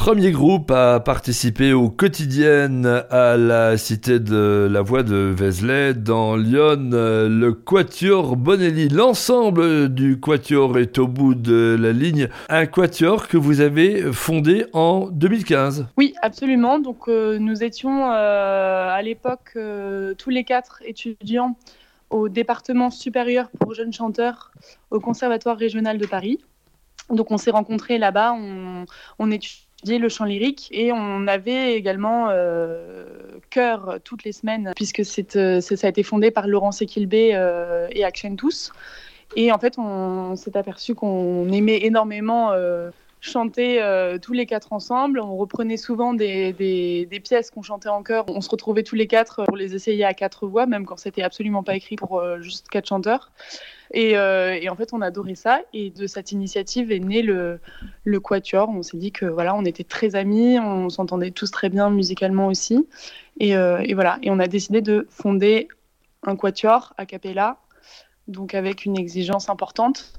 Premier groupe à participer aux quotidiennes à la Cité de la Voix de Vézelay dans Lyon, le Quatuor Bonelli. L'ensemble du Quatuor est au bout de la ligne. Un Quatuor que vous avez fondé en 2015. Oui, absolument. Donc nous étions à l'époque tous les 4 étudiants au département supérieur pour jeunes chanteurs au Conservatoire régional de Paris. Donc on s'est rencontrés là-bas, on étudiait le chant lyrique et on avait également chœur toutes les semaines puisque ça a été fondé par Laurent Séquilbé et Action Tous. Et en fait, on s'est aperçu qu'on aimait énormément chanter tous les 4 ensemble. On reprenait souvent des pièces qu'on chantait en chœur. On se retrouvait tous les 4 pour les essayer à 4 voix, même quand c'était absolument pas écrit pour juste 4 chanteurs. Et en fait, on adorait ça. Et de cette initiative est né le Quatuor. On s'est dit que voilà, on était très amis, on s'entendait tous très bien musicalement aussi. Et voilà. Et on a décidé de fonder un Quatuor a cappella, donc avec une exigence importante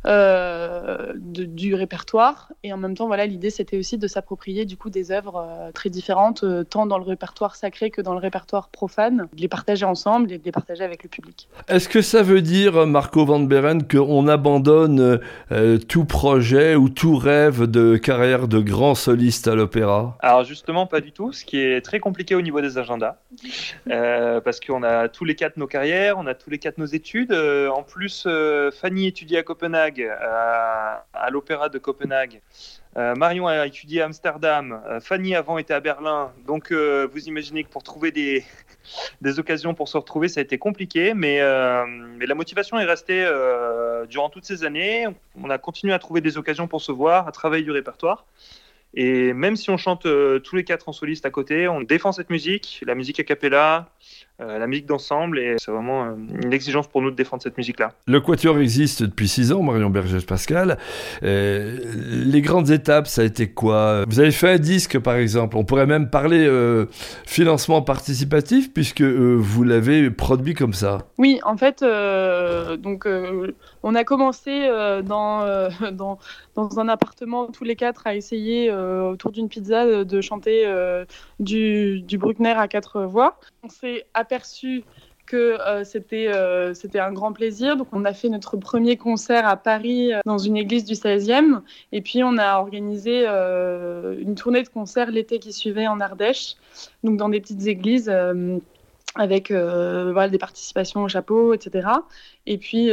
du répertoire. Et en même temps, voilà, l'idée, c'était aussi de s'approprier du coup des œuvres très différentes, tant dans le répertoire sacré que dans le répertoire profane, de les partager ensemble et de les partager avec le public. Est-ce que ça veut dire, Marco Van Beren, qu'on abandonne tout projet ou tout rêve de carrière de grand soliste à l'opéra ? Alors justement, pas du tout, ce qui est très compliqué au niveau des agendas, parce qu'on a tous les 4 nos carrières, on a tous les 4 nos études. En plus, Fanny étudie à Copenhague, à l'Opéra de Copenhague. Marion a étudié à Amsterdam. Fanny avant était à Berlin. Donc, vous imaginez que pour trouver des occasions pour se retrouver, ça a été compliqué. Mais la motivation est restée durant toutes ces années. On a continué à trouver des occasions pour se voir, à travailler du répertoire. Et même si on chante tous les 4 en soliste à côté, on défend cette musique, la musique a cappella, la musique d'ensemble, et c'est vraiment une exigence pour nous de défendre cette musique-là. Le Quatuor existe depuis 6 ans, Marion Berger-Pascal. Les grandes étapes, ça a été quoi ? Vous avez fait un disque, par exemple. On pourrait même parler financement participatif, puisque vous l'avez produit comme ça. Oui, en fait, on a commencé dans un appartement, tous les 4, à essayer autour d'une pizza de chanter du Bruckner à 4 voix. On s'est aperçu que c'était un grand plaisir. Donc, on a fait notre premier concert à Paris dans une église du 16e. Et puis, on a organisé une tournée de concerts l'été qui suivait en Ardèche, donc dans des petites églises avec des participations au chapeau, etc. Et puis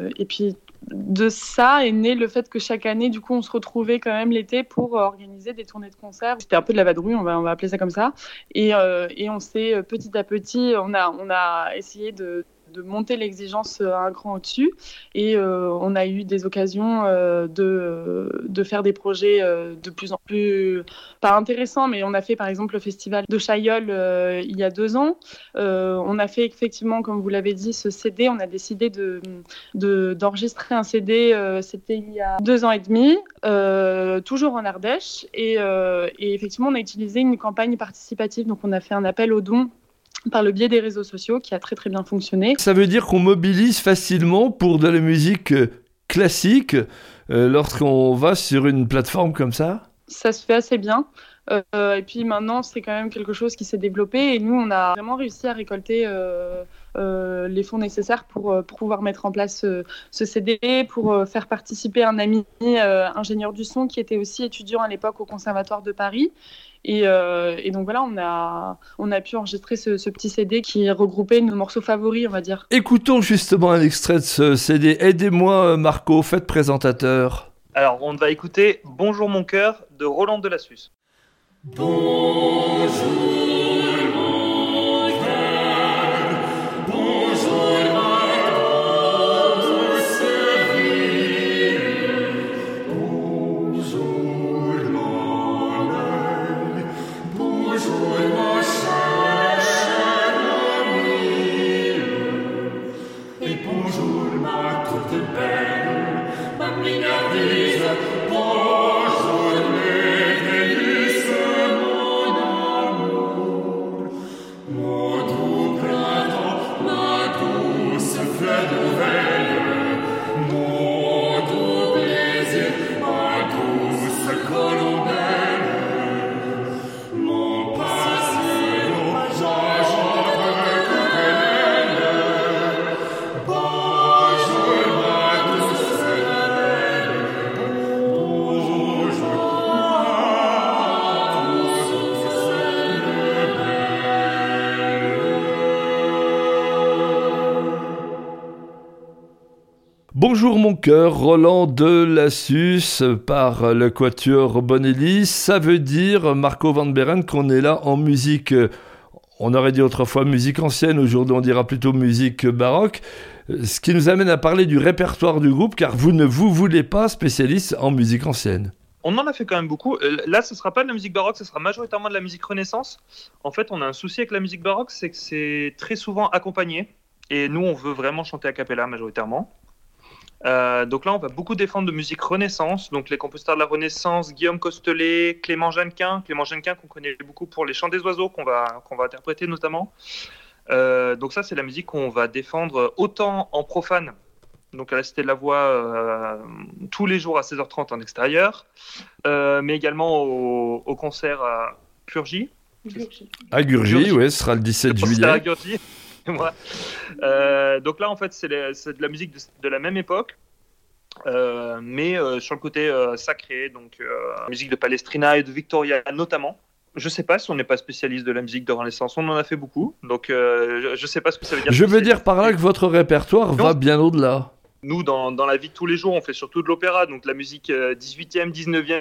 de ça est né le fait que chaque année, du coup, on se retrouvait quand même l'été pour organiser des tournées de concerts. C'était un peu de la vadrouille, on va appeler ça comme ça. Et on s'est petit à petit, on a essayé de monter l'exigence un cran au-dessus. Et on a eu des occasions de faire des projets de plus en plus, pas intéressants, mais on a fait par exemple le festival de Chaillol il y a 2 ans. On a fait effectivement, comme vous l'avez dit, ce CD. On a décidé d'enregistrer un CD, c'était il y a 2 ans et demi, toujours en Ardèche. Et effectivement, on a utilisé une campagne participative. Donc on a fait un appel aux dons par le biais des réseaux sociaux qui a très très bien fonctionné. Ça veut dire qu'on mobilise facilement pour de la musique classique lorsqu'on va sur une plateforme comme ça ? Ça se fait assez bien. Et puis maintenant, c'est quand même quelque chose qui s'est développé et nous, on a vraiment réussi à récolter les fonds nécessaires pour pouvoir mettre en place ce CD, pour faire participer un ami ingénieur du son qui était aussi étudiant à l'époque au Conservatoire de Paris. Et donc voilà, on a pu enregistrer ce petit CD qui regroupait nos morceaux favoris, on va dire. Écoutons justement un extrait de ce CD. Aidez-moi, Marco, faites présentateur. Alors, on va écouter Bonjour mon cœur de Roland de Lassus. Bonjour. Bonjour, Bonjour mon cœur, Roland de Lassus par le Quatuor Bonelli. Ça veut dire, Marco Van Beeren, qu'on est là en musique, on aurait dit autrefois musique ancienne, aujourd'hui on dira plutôt musique baroque. Ce qui nous amène à parler du répertoire du groupe, car vous ne vous voulez pas spécialiste en musique ancienne. On en a fait quand même beaucoup. Là, ce ne sera pas de la musique baroque, ce sera majoritairement de la musique Renaissance. En fait, on a un souci avec la musique baroque, c'est que c'est très souvent accompagné. Et nous, on veut vraiment chanter a cappella majoritairement. Donc là, on va beaucoup défendre de musique Renaissance. Donc les compositeurs de la Renaissance, Guillaume Costelet, Clément Jeannequin qu'on connaît beaucoup pour les chants des oiseaux, qu'on va interpréter notamment. Donc ça, c'est la musique qu'on va défendre autant en profane, donc à la Cité de la Voix, tous les jours à 16h30 en extérieur, mais également au concert à Purgy. À Gurgy, oui, ce sera le 17 juillet. À Gurgy. Donc là, en fait, c'est de la musique de la même époque, mais sur le côté sacré, donc musique de Palestrina et de Victoria notamment. Je ne sais pas si on n'est pas spécialiste de la musique de Renaissance, on en a fait beaucoup, donc je ne sais pas ce que ça veut dire. Je veux dire par là que votre répertoire va bien au-delà. Nous, dans la vie de tous les jours, on fait surtout de l'opéra, donc la musique 18e, 19e,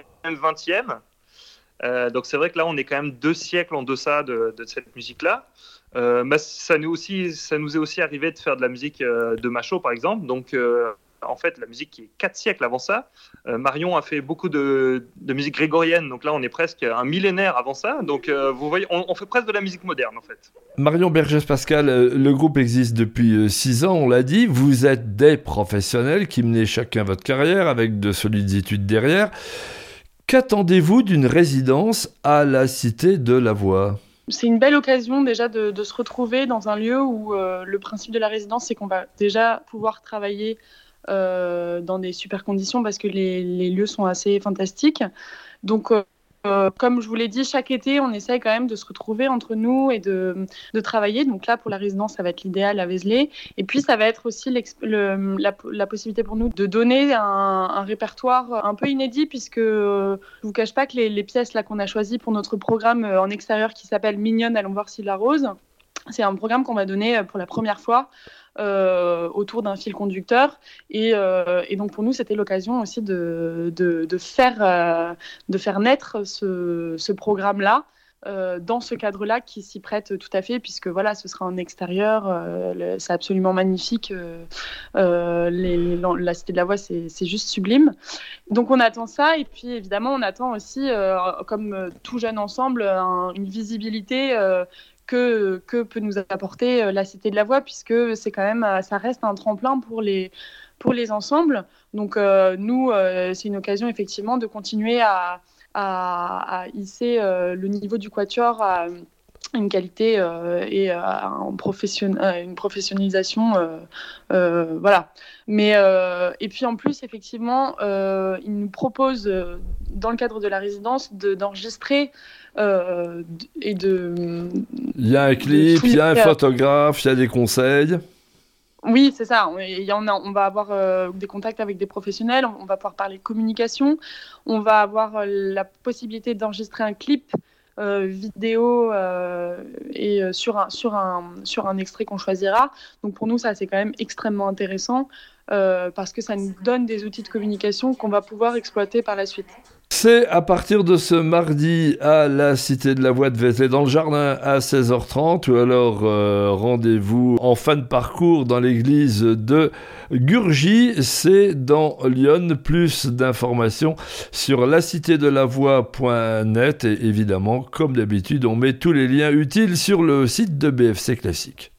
20e. Donc c'est vrai que là, on est quand même 2 siècles en deçà de cette musique-là. Ça nous est aussi arrivé de faire de la musique de Machaut, par exemple. Donc, en fait, la musique qui est 4 siècles avant ça. Marion a fait beaucoup de musique grégorienne. Donc là, on est presque un millénaire avant ça. Donc, vous voyez, on fait presque de la musique moderne, en fait. Marion Bergès-Pascal, le groupe existe depuis 6 ans, on l'a dit. Vous êtes des professionnels qui menez chacun votre carrière avec de solides études derrière. Qu'attendez-vous d'une résidence à la Cité de la Voix ? C'est une belle occasion déjà de se retrouver dans un lieu où le principe de la résidence, c'est qu'on va déjà pouvoir travailler dans des super conditions parce que les lieux sont assez fantastiques. Donc, comme je vous l'ai dit, chaque été, on essaye quand même de se retrouver entre nous et de travailler. Donc là, pour la résidence, ça va être l'idéal à Vézelay. Et puis, ça va être aussi la possibilité pour nous de donner un répertoire un peu inédit, puisque je ne vous cache pas que les pièces là, qu'on a choisies pour notre programme en extérieur qui s'appelle Mignonne, allons voir Sylla Rose, c'est un programme qu'on va donner pour la première fois autour d'un fil conducteur. Et donc, pour nous, c'était l'occasion aussi de faire naître ce programme-là dans ce cadre-là qui s'y prête tout à fait, puisque voilà, ce sera en extérieur. C'est absolument magnifique. La Cité de la Voix, c'est juste sublime. Donc, on attend ça. Et puis, évidemment, on attend aussi, comme tout jeune ensemble, une visibilité que peut nous apporter la Cité de la Voix, puisque c'est quand même, ça reste un tremplin pour les ensembles. Donc nous, c'est une occasion effectivement de continuer à hisser le niveau du quatuor à une qualité et à une professionnalisation. Voilà. Mais, et puis en plus, effectivement, ils nous proposent, dans le cadre de la résidence, d'enregistrer et de... Il y a un clip, il y a un photographe, il y a des conseils. Oui, c'est ça. On va avoir des contacts avec des professionnels, on va pouvoir parler communication, on va avoir la possibilité d'enregistrer un clip vidéo et sur un extrait qu'on choisira. Donc pour nous, ça, c'est quand même extrêmement intéressant parce que ça nous donne des outils de communication qu'on va pouvoir exploiter par la suite. C'est à partir de ce mardi à la Cité de la Voix de Vézelay dans le jardin à 16h30 ou alors rendez-vous en fin de parcours dans l'église de Gurgy, c'est dans Lyon. Plus d'informations sur lacitédelavoix.net et évidemment, comme d'habitude, on met tous les liens utiles sur le site de BFC Classique.